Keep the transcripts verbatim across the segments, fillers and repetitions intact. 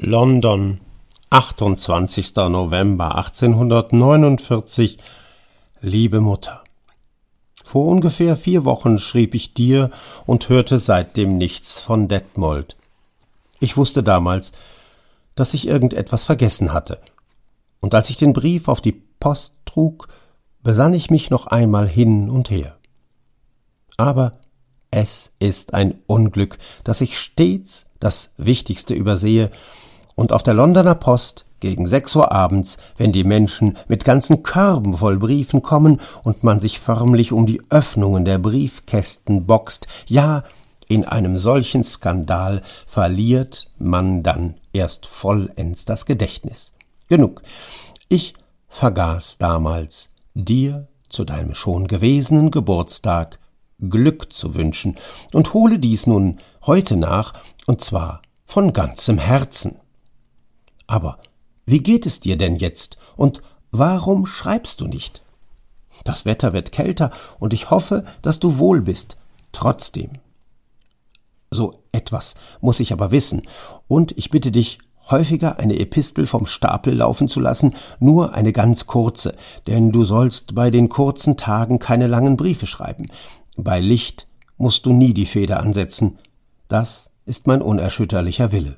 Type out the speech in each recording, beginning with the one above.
London, achtundzwanzigster November achtzehnhundertneunundvierzig. Liebe Mutter, vor ungefähr vier Wochen schrieb ich dir und hörte seitdem nichts von Detmold. Ich wusste damals, dass ich irgendetwas vergessen hatte, und als ich den Brief auf die Post trug, besann ich mich noch einmal hin und her. Aber es ist ein Unglück, dass ich stets das Wichtigste übersehe und auf der Londoner Post gegen sechs Uhr abends, wenn die Menschen mit ganzen Körben voll Briefen kommen und man sich förmlich um die Öffnungen der Briefkästen boxt, ja, in einem solchen Skandal verliert man dann erst vollends das Gedächtnis. Genug. Ich vergaß damals, dir zu deinem schon gewesenen Geburtstag Glück zu wünschen und hole dies nun heute nach, und zwar von ganzem Herzen. Aber wie geht es dir denn jetzt und warum schreibst du nicht? Das Wetter wird kälter und ich hoffe, dass du wohl bist, trotzdem. So etwas muss ich aber wissen, und ich bitte dich, häufiger eine Epistel vom Stapel laufen zu lassen, nur eine ganz kurze, denn du sollst bei den kurzen Tagen keine langen Briefe schreiben. Bei Licht musst du nie die Feder ansetzen. Das ist mein unerschütterlicher Wille.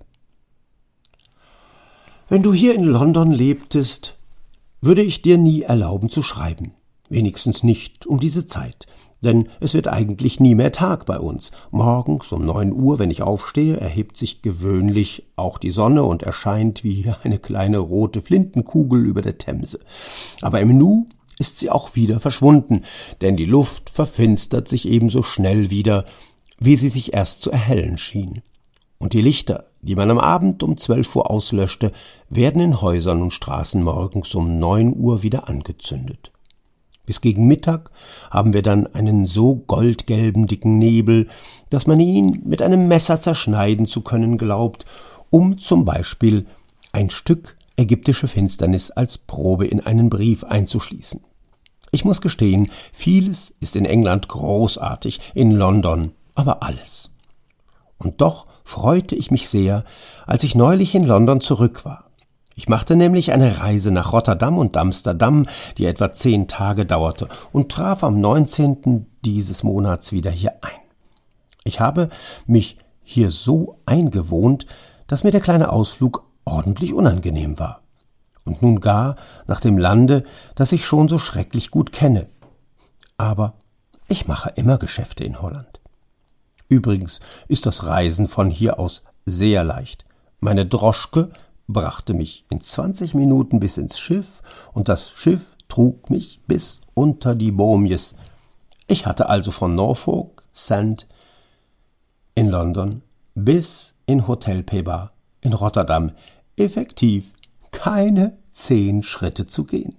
Wenn du hier in London lebtest, würde ich dir nie erlauben zu schreiben. Wenigstens nicht um diese Zeit. Denn es wird eigentlich nie mehr Tag bei uns. Morgens um neun Uhr, wenn ich aufstehe, erhebt sich gewöhnlich auch die Sonne und erscheint wie eine kleine rote Flintenkugel über der Themse. Aber im Nu ist sie auch wieder verschwunden, denn die Luft verfinstert sich ebenso schnell wieder, wie sie sich erst zu erhellen schien. Und die Lichter, die man am Abend um zwölf Uhr auslöschte, werden in Häusern und Straßen morgens um neun Uhr wieder angezündet. Bis gegen Mittag haben wir dann einen so goldgelben dicken Nebel, dass man ihn mit einem Messer zerschneiden zu können glaubt, um zum Beispiel ein Stück ägyptische Finsternis als Probe in einen Brief einzuschließen. Ich muss gestehen, vieles ist in England großartig, in London aber alles. Und doch freute ich mich sehr, als ich neulich in London zurück war. Ich machte nämlich eine Reise nach Rotterdam und Amsterdam, die etwa zehn Tage dauerte, und traf am neunzehnten dieses Monats wieder hier ein. Ich habe mich hier so eingewohnt, dass mir der kleine Ausflug ordentlich unangenehm war. Und nun gar nach dem Lande, das ich schon so schrecklich gut kenne. Aber ich mache immer Geschäfte in Holland. Übrigens ist das Reisen von hier aus sehr leicht. Meine Droschke brachte mich in zwanzig Minuten bis ins Schiff, und das Schiff trug mich bis unter die Boomjes. Ich hatte also von Norfolk Sand in London bis in Hotel Peba in Rotterdam effektiv keine zehn Schritte zu gehen.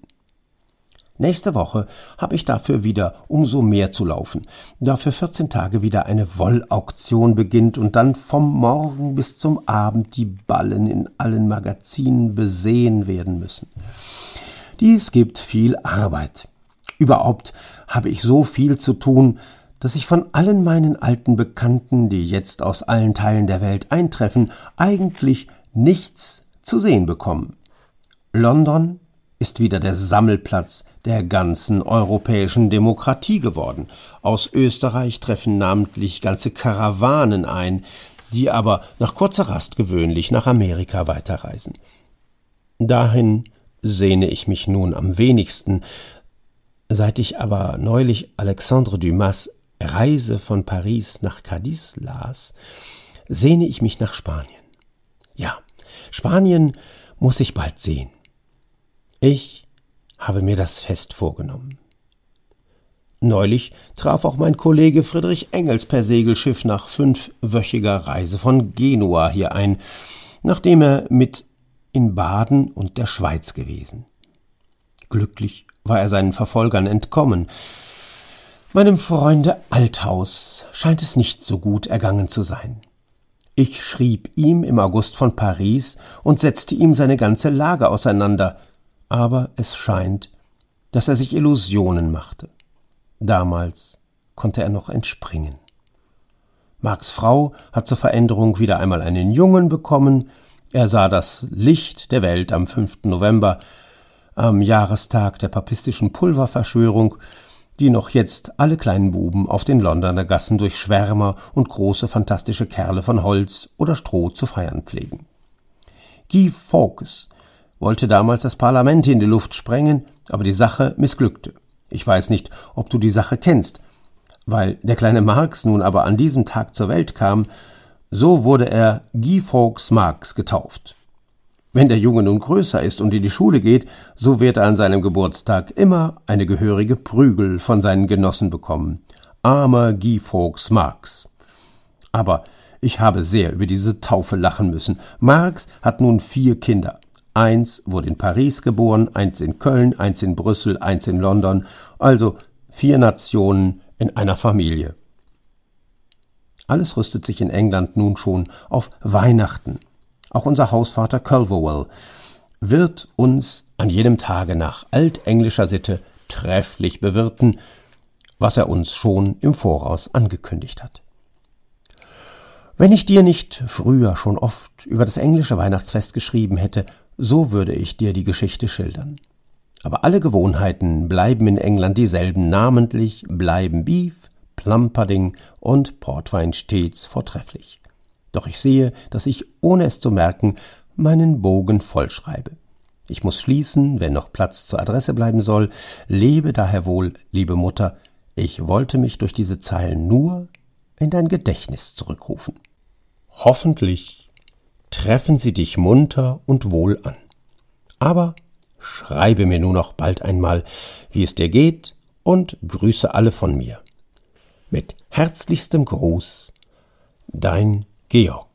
Nächste Woche habe ich dafür wieder umso mehr zu laufen, da für vierzehn Tage wieder eine Wollauktion beginnt und dann vom Morgen bis zum Abend die Ballen in allen Magazinen besehen werden müssen. Dies gibt viel Arbeit. Überhaupt habe ich so viel zu tun, dass ich von allen meinen alten Bekannten, die jetzt aus allen Teilen der Welt eintreffen, eigentlich nichts zu sehen bekomme. London ist wieder der Sammelplatz der ganzen europäischen Demokratie geworden. Aus Österreich treffen namentlich ganze Karawanen ein, die aber nach kurzer Rast gewöhnlich nach Amerika weiterreisen. Dahin sehne ich mich nun am wenigsten. Seit ich aber neulich Alexandre Dumas' Reise von Paris nach Cadiz las, sehne ich mich nach Spanien. Ja, Spanien muss ich bald sehen. Ich habe mir das fest vorgenommen. Neulich traf auch mein Kollege Friedrich Engels per Segelschiff nach fünfwöchiger Reise von Genua hier ein, nachdem er mit in Baden und der Schweiz gewesen. Glücklich war er seinen Verfolgern entkommen. Meinem Freunde Althaus scheint es nicht so gut ergangen zu sein. Ich schrieb ihm im August von Paris und setzte ihm seine ganze Lage auseinander, aber es scheint, dass er sich Illusionen machte. Damals konnte er noch entspringen. Marks Frau hat zur Veränderung wieder einmal einen Jungen bekommen, Er sah das Licht der Welt am fünften November, am Jahrestag der papistischen Pulververschwörung, die noch jetzt alle kleinen Buben auf den Londoner Gassen durch Schwärmer und große fantastische Kerle von Holz oder Stroh zu feiern pflegen. Guy Fawkes wollte damals das Parlament in die Luft sprengen, aber die Sache missglückte. Ich weiß nicht, ob du die Sache kennst. Weil der kleine Marx nun aber an diesem Tag zur Welt kam, so wurde er Guy Fawkes Marx getauft. Wenn der Junge nun größer ist und in die Schule geht, so wird er an seinem Geburtstag immer eine gehörige Prügel von seinen Genossen bekommen. Armer Guy Fawkes Marx. Aber ich habe sehr über diese Taufe lachen müssen. Marx hat nun vier Kinder. Eins wurde in Paris geboren, eins in Köln, eins in Brüssel, eins in London, also vier Nationen in einer Familie. Alles rüstet sich in England nun schon auf Weihnachten. Auch unser Hausvater Culverwell wird uns an jedem Tage nach altenglischer Sitte trefflich bewirten, was er uns schon im Voraus angekündigt hat. Wenn ich dir nicht früher schon oft über das englische Weihnachtsfest geschrieben hätte, so würde ich dir die Geschichte schildern. Aber alle Gewohnheiten bleiben in England dieselben, namentlich bleiben Beef, Plum Pudding und Portwein stets vortrefflich. Doch ich sehe, dass ich, ohne es zu merken, meinen Bogen vollschreibe. Ich muss schließen, wenn noch Platz zur Adresse bleiben soll. Lebe daher wohl, liebe Mutter, ich wollte mich durch diese Zeilen nur in dein Gedächtnis zurückrufen. Hoffentlich treffen sie dich munter und wohl an. Aber schreibe mir nur noch bald einmal, wie es dir geht, und grüße alle von mir. Mit herzlichstem Gruß, dein Georg.